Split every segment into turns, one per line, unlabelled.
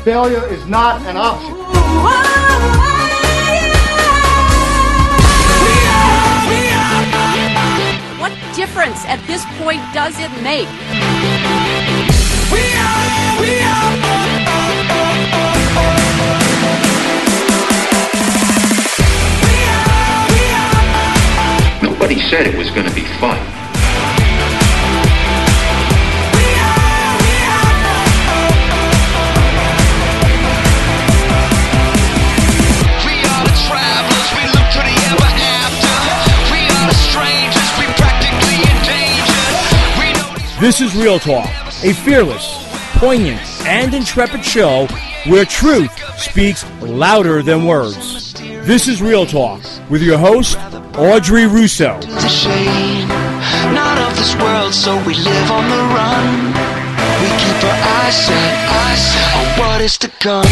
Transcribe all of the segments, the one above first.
Failure is not an option.
What difference at this point does it make?
Nobody said it was going to be fun.
This is Real Talk, a fearless, poignant, and intrepid show where truth speaks louder than words. This is Real Talk with your host, Audrey Russo.
Not of this world, so we live on the run. We keep our eyes set on what is to come.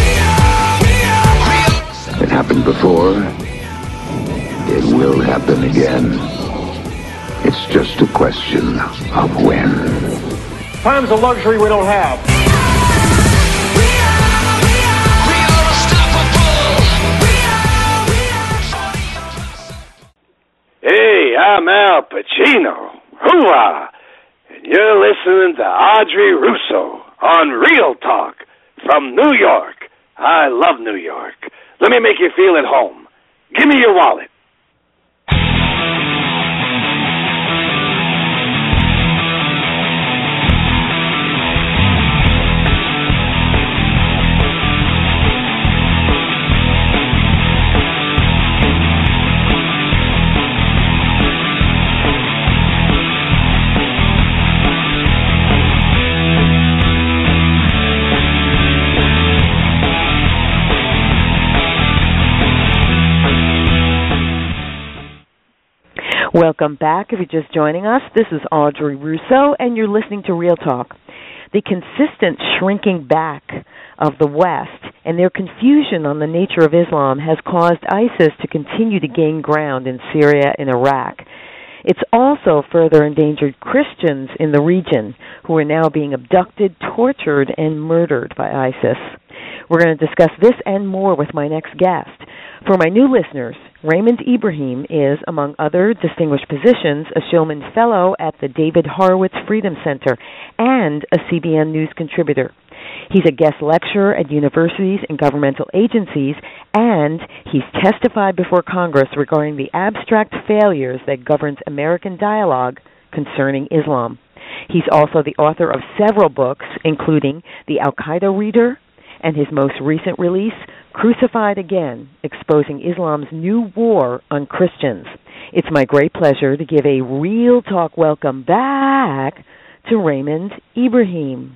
It happened before. It will happen again. It's just a question of when.
Time's a luxury we don't have.
Hey, I'm Al Pacino. Hooah! And you're listening to Audrey Russo on Real Talk from New York. I love New York. Let me make you feel at home. Give me your wallet.
Welcome back. If you're just joining us, this is Audrey Russo, and you're listening to Real Talk. The consistent shrinking back of the West and their confusion on the nature of Islam has caused ISIS to continue to gain ground in Syria and Iraq. It's also further endangered Christians in the region who are now being abducted, tortured, and murdered by ISIS. We're going to discuss this and more with my next guest. For my new listeners, Raymond Ibrahim is, among other distinguished positions, a Shillman Fellow at the David Horowitz Freedom Center and a CBN News contributor. He's a guest lecturer at universities and governmental agencies, and he's testified before Congress regarding the abstract failures that governs American dialogue concerning Islam. He's also the author of several books, including The Al-Qaeda Reader and his most recent release, Crucified Again, Exposing Islam's New War on Christians. It's my great pleasure to give a Real Talk welcome back to Raymond Ibrahim.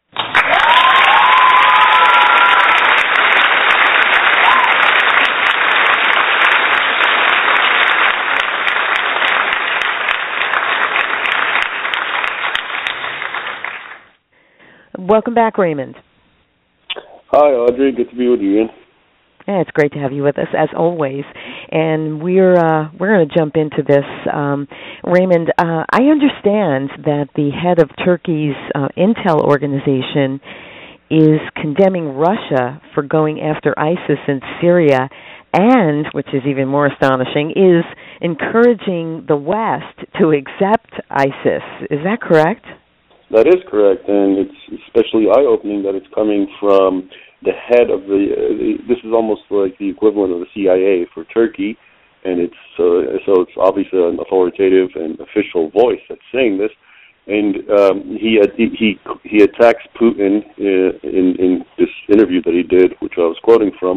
Welcome back, Raymond.
Hi, Audrey. Good to be with you again.
Yeah, it's great to have you with us, as always. And we're going to jump into this. Raymond, I understand that the head of Turkey's intel organization is condemning Russia for going after ISIS in Syria and, which is even more astonishing, is encouraging the West to accept ISIS. Is that correct?
That is correct, and it's especially eye-opening that it's coming from the head of this is almost like the equivalent of the CIA for Turkey, and it's so it's obviously an authoritative and official voice that's saying this, and he attacks Putin in this interview that he did, which I was quoting from,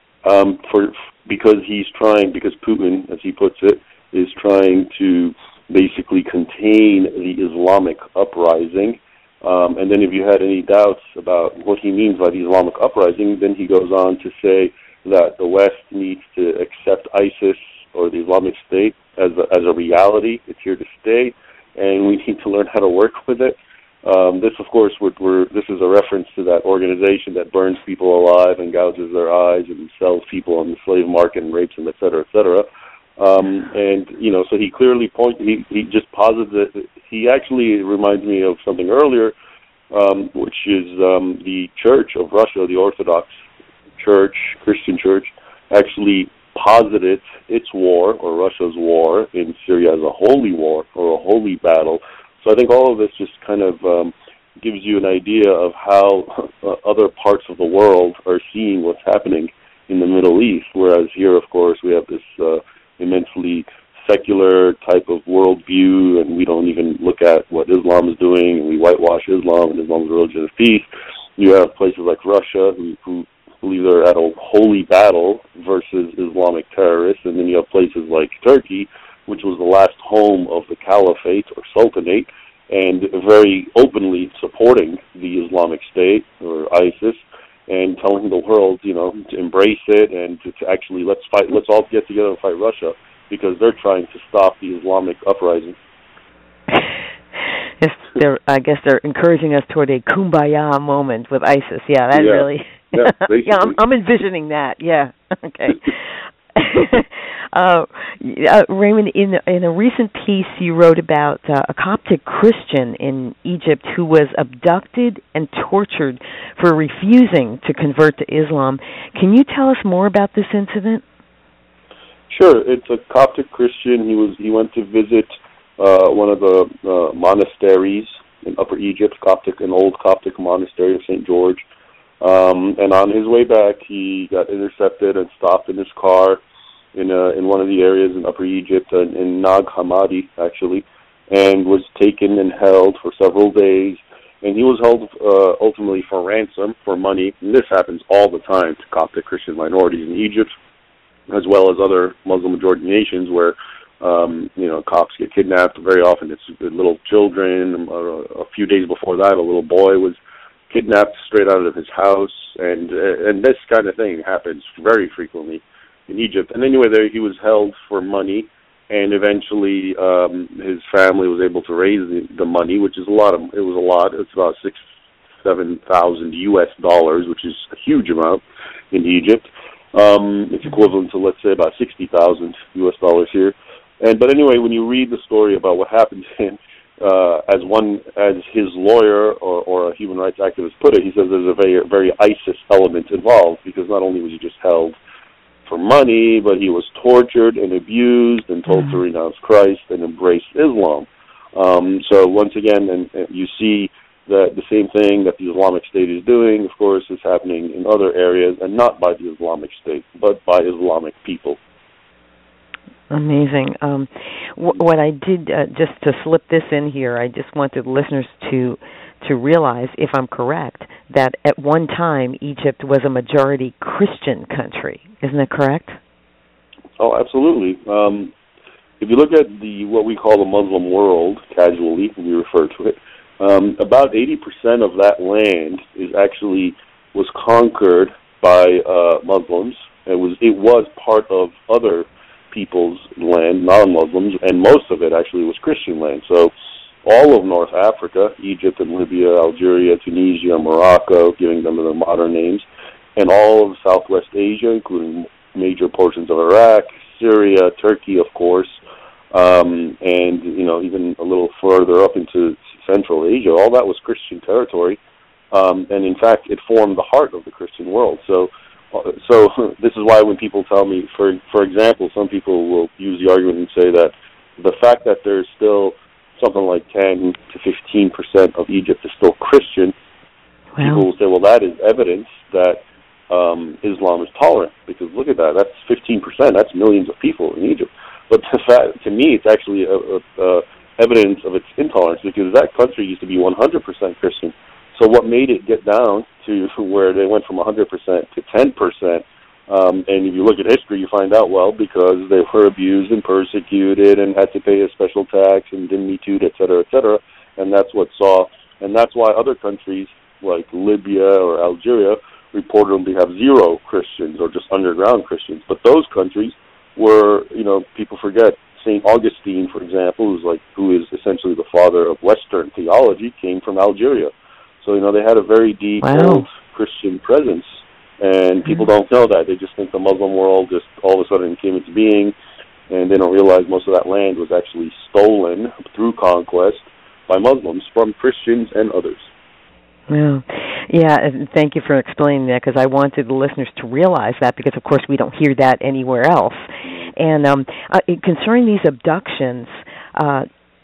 because Putin, as he puts it, is trying to basically contain the Islamic uprising. And then if you had any doubts about what he means by the Islamic uprising, then he goes on to say that the West needs to accept ISIS or the Islamic State as a reality. It's here to stay, and we need to learn how to work with it. This, of course, this is a reference to that organization that burns people alive and gouges their eyes and sells people on the slave market and rapes them, et cetera, et cetera. And, so he clearly he just posits that he actually reminds me of something earlier which is the Church of Russia, the Orthodox Church, Christian Church, actually posited its war, or Russia's war, in Syria as a holy war, or a holy battle. So I think all of this just kind of gives you an idea of how other parts of the world are seeing what's happening in the Middle East, whereas here, of course, we have this immensely secular type of worldview, and we don't even look at what Islam is doing, and we whitewash Islam, and Islam's a religion of peace. You have places like Russia who believe they're at a holy battle versus Islamic terrorists, and then you have places like Turkey, which was the last home of the Caliphate or Sultanate, and very openly supporting the Islamic State or ISIS, and telling the world, to embrace it and to actually let's all get together and fight Russia, because they're trying to stop the Islamic uprising.
I guess they're encouraging us toward a kumbaya moment with ISIS. Yeah, that really.
Yeah,
I'm envisioning that. Yeah. Okay. Raymond, in a recent piece you wrote about a Coptic Christian in Egypt who was abducted and tortured for refusing to convert to Islam. Can you tell us more about this incident?
Sure. It's a Coptic Christian. He went to visit one of the monasteries in Upper Egypt, an old Coptic monastery of St. George. And on his way back, he got intercepted and stopped in his car in one of the areas in Upper Egypt, in Nag Hammadi, actually, and was taken and held for several days. And he was held ultimately for ransom, for money. And this happens all the time to Coptic Christian minorities in Egypt, as well as other Muslim-majority nations where, Copts get kidnapped. Very often it's little children. A few days before that, a little boy was kidnapped straight out of his house, and this kind of thing happens very frequently in Egypt. And anyway, there he was held for money, and eventually his family was able to raise the money, which is a lot. It's about $6,000-7,000 US, which is a huge amount in Egypt. It's equivalent to, let's say, about $60,000 US here. But anyway, when you read the story about what happened to him, as his lawyer or a human rights activist put it, he says there's a very, very ISIS element involved, because not only was he just held for money, but he was tortured and abused and told to renounce Christ and embrace Islam. So once again, and you see that the same thing that the Islamic State is doing, of course, is happening in other areas, and not by the Islamic State, but by Islamic people.
Amazing. What I did, just to slip this in here, I just wanted listeners to realize, if I'm correct, that at one time Egypt was a majority Christian country. Isn't that correct?
Oh, absolutely. If you look at what we call the Muslim world, casually, we refer to it, about 80% of that land was conquered by Muslims. It was part of other people's land, non-Muslims, and most of it actually was Christian land. So all of North Africa, Egypt and Libya, Algeria, Tunisia, Morocco, giving them their modern names, and all of Southwest Asia, including major portions of Iraq, Syria, Turkey, of course, and even a little further up into Central Asia, all that was Christian territory, and in fact it formed the heart of the Christian world. So this is why when people tell me, for example, some people will use the argument and say that the fact that there's still something like 10 to 15% of Egypt is still Christian, people will say, well, that is evidence that Islam is tolerant, because look at that, that's 15%, that's millions of people in Egypt. But to me, it's actually evidence of its intolerance, because that country used to be 100% Christian. So what made it get down to where they went from 100% to 10%, and if you look at history, you find out, well, because they were abused and persecuted and had to pay a special tax and dimitude, et cetera, and that's why other countries like Libya or Algeria reportedly have zero Christians or just underground Christians. But those countries were, people forget, St. Augustine, for example, who is essentially the father of Western theology, came from Algeria. So, they had a very deep old Christian presence, and people don't know that. They just think the Muslim world just all of a sudden came into being, and they don't realize most of that land was actually stolen through conquest by Muslims from Christians and others.
Yeah, and thank you for explaining that, because I wanted the listeners to realize that, because, of course, we don't hear that anywhere else. And concerning these abductions, are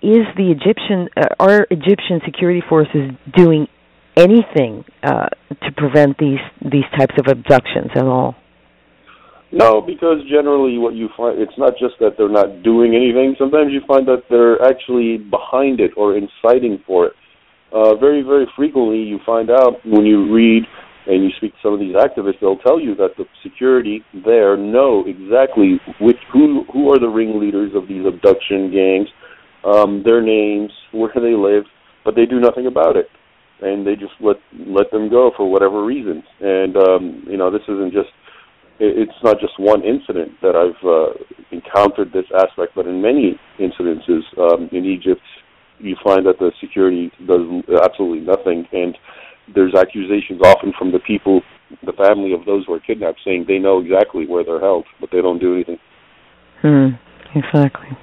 Egyptian security forces doing anything to prevent these types of abductions at all?
No, because generally what you find, it's not just that they're not doing anything. Sometimes you find that they're actually behind it or inciting for it. Very, very frequently you find out when you read and you speak to some of these activists, they'll tell you that the security there know exactly who are the ringleaders of these abduction gangs, their names, where they live, but they do nothing about it. And they just let them go for whatever reasons. And, this isn't just, it's not just one incident that I've encountered this aspect, but in many incidences in Egypt, you find that the security does absolutely nothing, and there's accusations often from the people, the family of those who are kidnapped, saying they know exactly where they're held, but they don't do anything.
Exactly.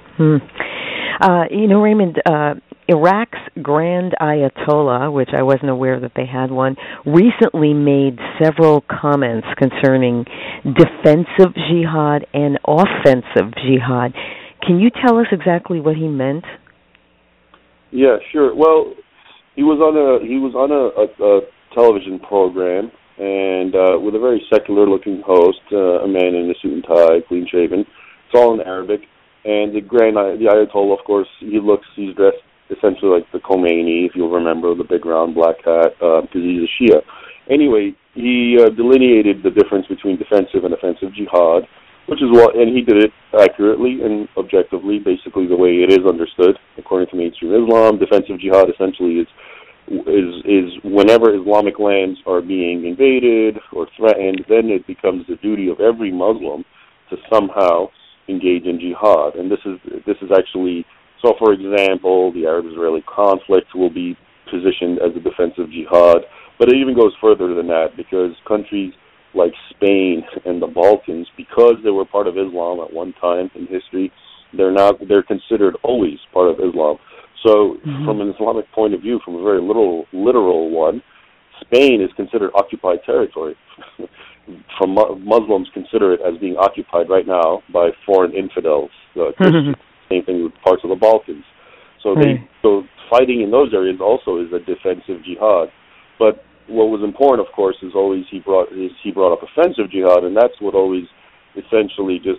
Raymond, Iraq's Grand Ayatollah, which I wasn't aware that they had one, recently made several comments concerning defensive jihad and offensive jihad. Can you tell us exactly what he meant?
Yeah, sure. Well, he was on a television program, and with a very secular-looking host, a man in a suit and tie, clean-shaven. It's all in Arabic. And the Ayatollah, of course, he's dressed essentially like the Khomeini, if you'll remember, the big round black hat, because he's a Shia. Anyway, he delineated the difference between defensive and offensive jihad, which is and he did it accurately and objectively, basically the way it is understood according to mainstream Islam. Defensive jihad essentially is whenever Islamic lands are being invaded or threatened, then it becomes the duty of every Muslim to somehow engage in jihad. And this is actually, so for example, the Arab-Israeli conflict will be positioned as a defensive jihad, but it even goes further than that, because countries like Spain and the Balkans, because they were part of Islam at one time in history, they're considered always part of Islam. So from an Islamic point of view, from a very literal one, Spain is considered occupied territory. From Muslims consider it as being occupied right now by foreign infidels. Christians, same thing with parts of the Balkans. So so fighting in those areas also is a defensive jihad. But what was important, of course, is always he brought up offensive jihad, and that's what always essentially just,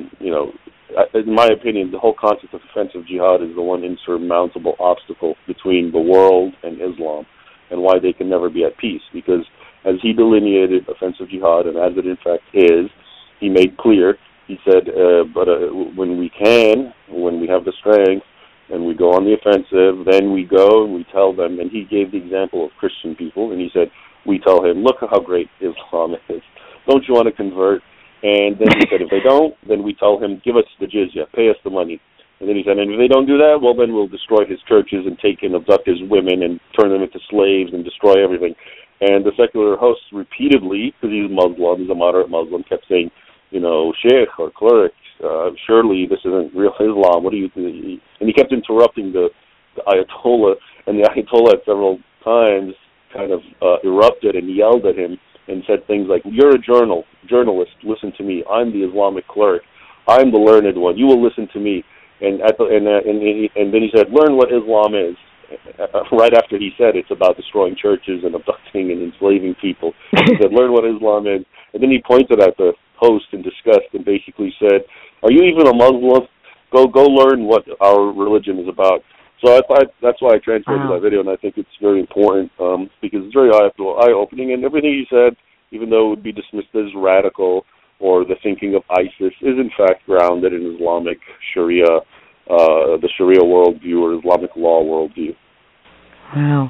in my opinion, the whole concept of offensive jihad is the one insurmountable obstacle between the world and Islam, and why they can never be at peace. Because as he delineated offensive jihad, and as it in fact is, he made clear, he said, when we have the strength, and we go on the offensive, then we go and we tell them, and he gave the example of Christian people, and he said, we tell him, look how great Islam is. Don't you want to convert? And then he said, if they don't, then we tell him, give us the jizya, pay us the money. And then he said, and if they don't do that, well, then we'll destroy his churches and take and abduct his women and turn them into slaves and destroy everything. And the secular host repeatedly, because he's Muslim, he's a moderate Muslim, kept saying, sheikh or cleric, surely this isn't real Islam. What do you think? And he kept interrupting the Ayatollah, and the Ayatollah at several times kind of erupted and yelled at him and said things like, you're a journalist, listen to me. I'm the Islamic cleric. I'm the learned one. You will listen to me. And then he said, learn what Islam is. Right after he said it's about destroying churches and abducting and enslaving people. He said, learn what Islam is. And then he pointed at the host in disgust and basically said, are you even a Muslim? Go learn what our religion is about. So I thought that's why I translated that video, and I think it's very important because it's very eye-opening, and everything he said, even though it would be dismissed as radical or the thinking of ISIS, is in fact grounded in Islamic Sharia, the Sharia worldview or Islamic law worldview.
Wow.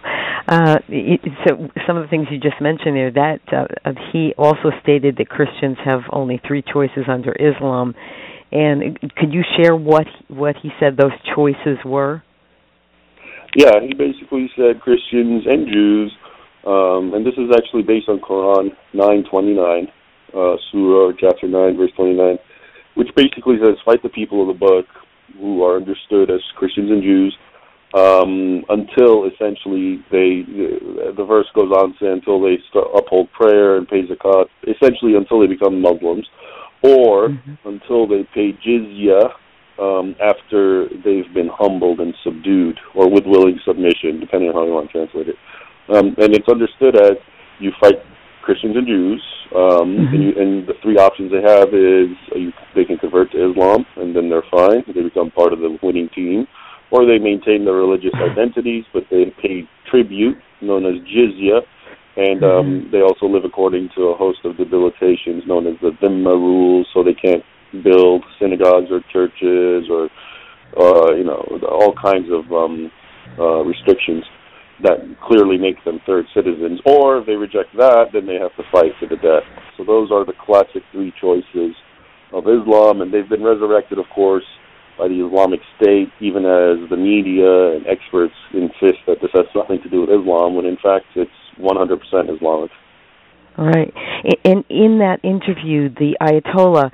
So some of the things you just mentioned there, that he also stated that Christians have only 3 choices under Islam. And could you share what he said those choices were?
Yeah, he basically said Christians and Jews, and this is actually based on Quran 9:29, Surah chapter 9, verse 29, which basically says, fight the people of the book who are understood as Christians and Jews, until essentially the verse goes on to say until they uphold prayer and pay zakat, essentially until they become Muslims, or until they pay jizya after they've been humbled and subdued, or with willing submission, depending on how you want to translate it. And it's understood as you fight Christians and Jews, and the three options they have is they can convert to Islam, and then they're fine. They become part of the winning team. Or they maintain their religious identities, but they pay tribute, known as jizya, and they also live according to a host of debilitations known as the Dhimma rules, so they can't build synagogues or churches or, all kinds of restrictions that clearly make them third citizens. Or if they reject that, then they have to fight to the death. So those are the classic three choices of Islam, and they've been resurrected, of course, by the Islamic State, even as the media and experts insist that this has nothing to do with Islam, when in fact it's 100% Islamic.
All right. In that interview, the Ayatollah,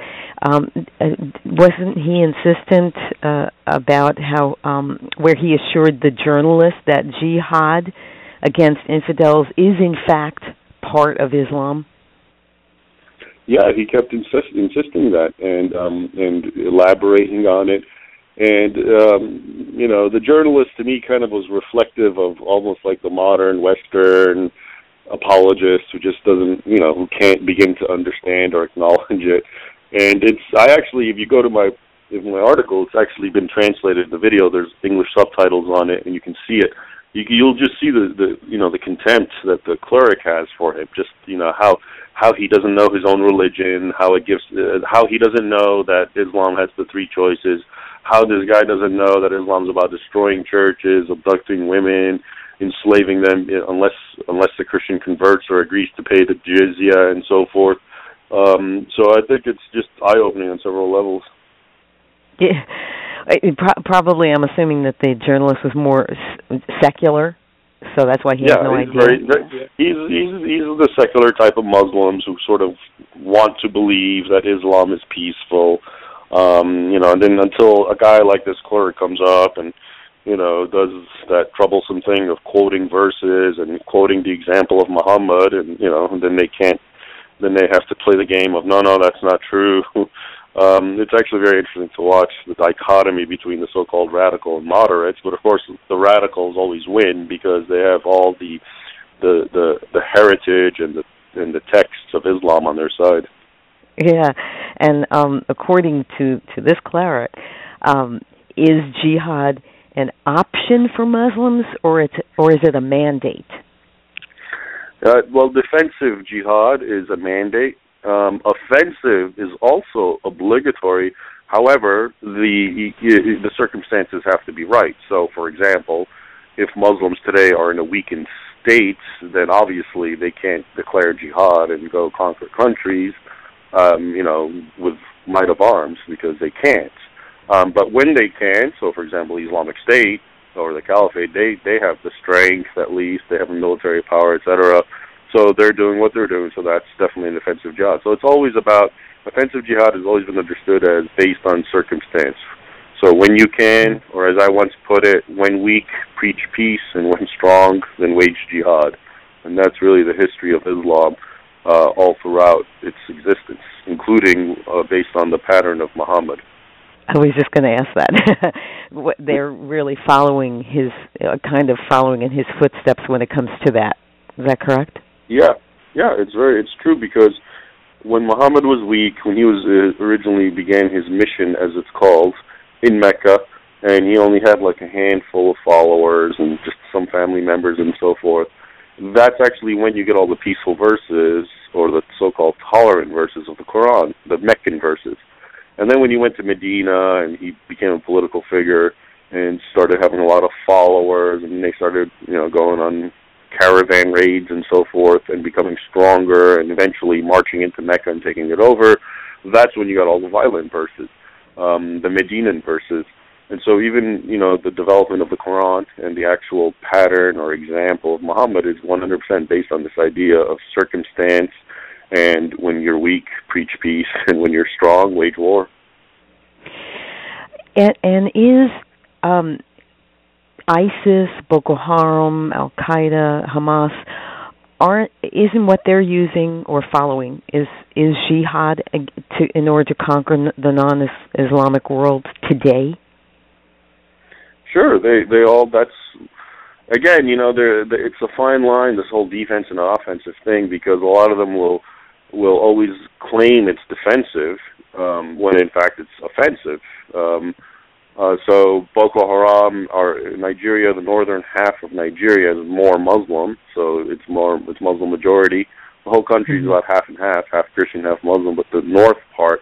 wasn't he insistent about how, where he assured the journalist that jihad against infidels is in fact part of Islam?
Yeah, he kept insisting that and elaborating on it. And, the journalist to me kind of was reflective of almost like the modern Western apologist who just doesn't, who can't begin to understand or acknowledge it. And if you go to my article, it's actually been translated. The video, there's English subtitles on it, and you can see it. You'll just see the contempt that the cleric has for him. Just how he doesn't know his own religion, how he doesn't know that Islam has the three choices, how this guy doesn't know that Islam's about destroying churches, abducting women, enslaving them unless the Christian converts or agrees to pay the jizya and so forth. So I think it's just eye-opening on several levels.
Yeah. Probably, I'm assuming that the journalist was more secular, so that's why he has no idea.
He's the secular type of Muslims who sort of want to believe that Islam is peaceful, and then until a guy like this cleric comes up and, does that troublesome thing of quoting verses and quoting the example of Muhammad, and, then they have to play the game of, no, that's not true. It's actually very interesting to watch the dichotomy between the so-called radical and moderates, but of course the radicals always win because they have all the heritage and the texts of Islam on their side.
Yeah, and according to this cleric, is jihad an option for Muslims, or is it a mandate?
Well, defensive jihad is a mandate. Offensive is also obligatory. However, the circumstances have to be right. So, for example, if Muslims today are in a weakened state, then obviously they can't declare jihad and go conquer countries, with might of arms, because they can't. But when they can, so for example, Islamic State or the Caliphate, they have the strength, at least, they have the military power, etc. So they're doing what they're doing, so that's definitely an offensive jihad. So it's always about, offensive jihad has always been understood as based on circumstance. So when you can, or as I once put it, when weak, preach peace, and when strong, then wage jihad. And that's really the history of Islam all throughout its existence, including based on the pattern of Muhammad.
I was just going to ask that. They're really following kind of following in his footsteps when it comes to that. Is that correct?
Yeah, it's true, because when Muhammad was weak, when he was originally began his mission, as it's called, in Mecca, and he only had like a handful of followers and just some family members and so forth, that's actually when you get all the peaceful verses, or the so-called tolerant verses of the Quran, the Meccan verses. And then when he went to Medina and he became a political figure and started having a lot of followers, and they started, going on caravan raids and so forth and becoming stronger and eventually marching into Mecca and taking it over, that's when you got all the violent verses, the Medinan verses. And so even, the development of the Quran and the actual pattern or example of Muhammad is 100% based on this idea of circumstance, and when you're weak, preach peace, and when you're strong, wage war.
And is ISIS, Boko Haram, Al Qaeda, Hamas, isn't what they're using or following is jihad in order to conquer the non-Islamic world today?
Sure, they all. That's again, it's a fine line, this whole defense and offensive thing, because a lot of them will always claim it's defensive when in fact it's offensive. So Boko Haram, Nigeria, the northern half of Nigeria is more Muslim, so it's Muslim majority. The whole country is about half and half Christian, half Muslim, but the north part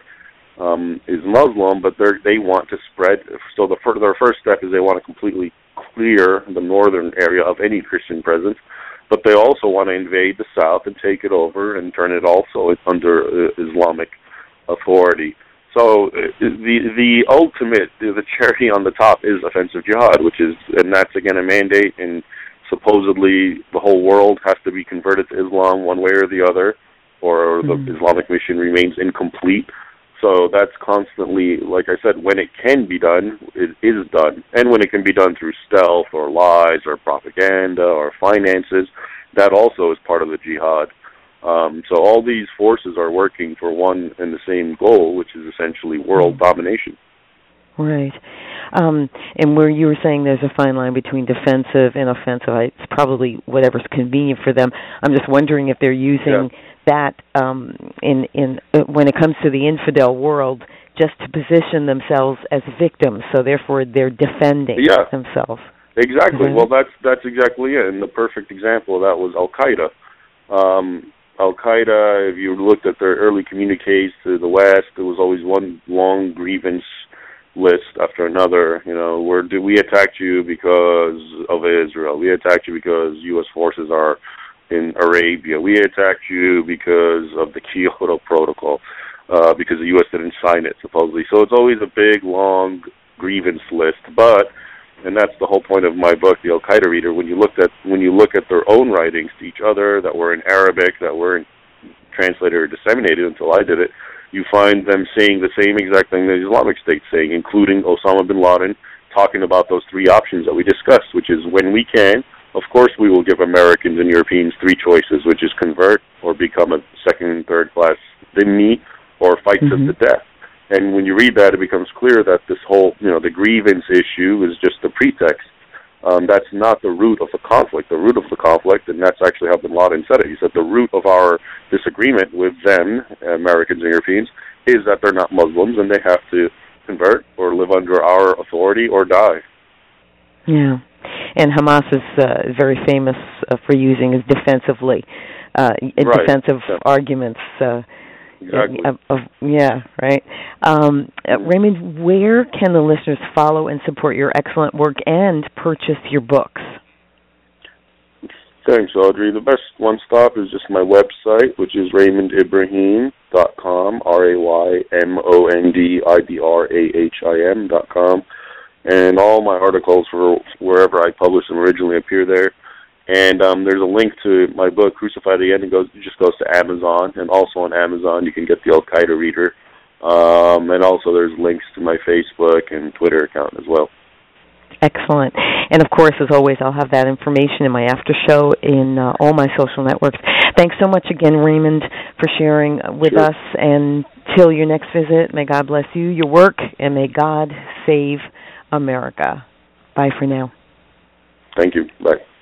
is Muslim, but they want to spread. So their first step is they want to completely clear the northern area of any Christian presence, but they also want to invade the south and take it over and turn it also under Islamic authority. So the ultimate, the cherry on the top is offensive jihad, and that's again a mandate, and supposedly the whole world has to be converted to Islam one way or the other, or the Islamic mission remains incomplete. So that's constantly, like I said, when it can be done, it is done. And when it can be done through stealth or lies or propaganda or finances, that also is part of the jihad. So all these forces are working for one and the same goal, which is essentially world domination. Right.
And where you were saying there's a fine line between defensive and offensive, it's probably whatever's convenient for them. I'm just wondering if they're using that in when it comes to the infidel world, just to position themselves as victims. So therefore, they're defending themselves.
Exactly. Mm-hmm. Well, that's exactly it. And the perfect example of that was Al Qaeda. Al Qaeda, if you looked at their early communiques to the West, there was always one long grievance list after another. We attacked you because of Israel. We attacked you because U.S. forces are in Arabia. We attacked you because of the Kyoto Protocol, because the U.S. didn't sign it, supposedly. So it's always a big, long grievance list. And that's the whole point of my book, The Al-Qaeda Reader. When you look at their own writings to each other that were in Arabic, that weren't translated or disseminated until I did it, you find them saying the same exact thing the Islamic State's saying, including Osama bin Laden talking about those three options that we discussed, which is when we can, of course we will give Americans and Europeans three choices, which is convert or become a second and third class dhimmi or fight to the death. And when you read that, it becomes clear that this whole, the grievance issue is just a pretext. That's not the root of the conflict. The root of the conflict, and that's actually how bin Laden said it, he said the root of our disagreement with them, Americans and Europeans, is that they're not Muslims and they have to convert or live under our authority or die.
Yeah. And Hamas is very famous for using his defensively, defensive arguments.
Exactly.
Right. Raymond, where can the listeners follow and support your excellent work and purchase your books?
Thanks, Audrey. The best one stop is just my website, which is RaymondIbrahim.com, RaymondIbrahim.com, and all my articles for wherever I publish them originally appear there. And there's a link to my book, Crucified Again. It just goes to Amazon, and also on Amazon you can get the Al-Qaeda Reader. And also there's links to my Facebook and Twitter account as well.
Excellent. And of course, as always, I'll have that information in my after show in all my social networks. Thanks so much again, Raymond, for sharing with us. And till your next visit, may God bless you, your work, and may God save America. Bye for now.
Thank you. Bye.